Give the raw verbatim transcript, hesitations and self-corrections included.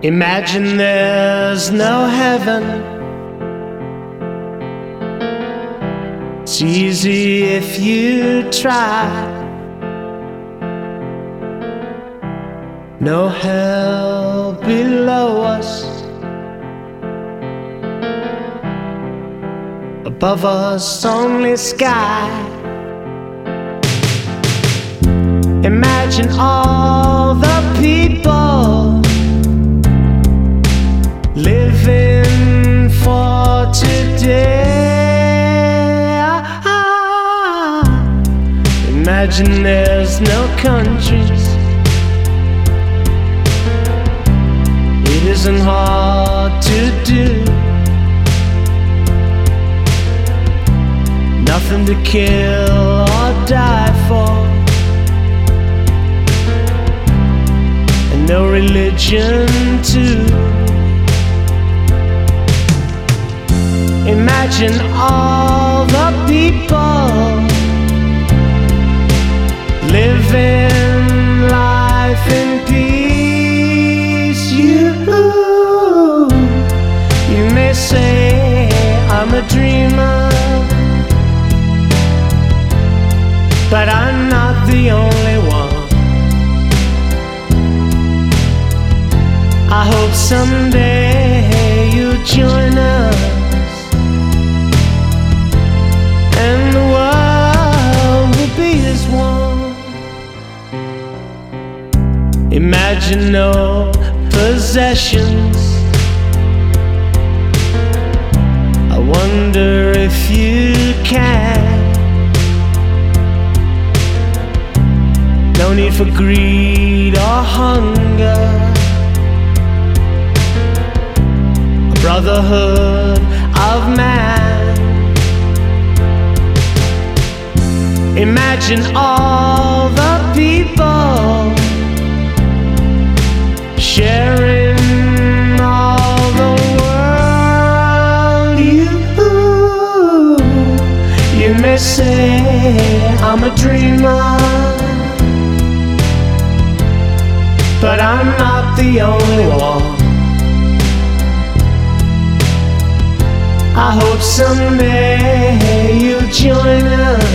Imagine there's no heaven. It's easy if you try. No hell below us. Above us only sky. Imagine all the people living for today. Imagine there's no countries. It isn't hard to do. Nothing to kill or die for, and no religion too. Imagine all the people living life in peace. You, you may say I'm a dreamer, but I'm not the only one. I hope someday you'll join us, and the world will be as one. Imagine no possessions. I wonder if you can. No need for greed or hunger. A brotherhood of man. Imagine all the people sharing all the world. You, you may say I'm a dreamer, but I'm not the only one. I hope someday you'll join us,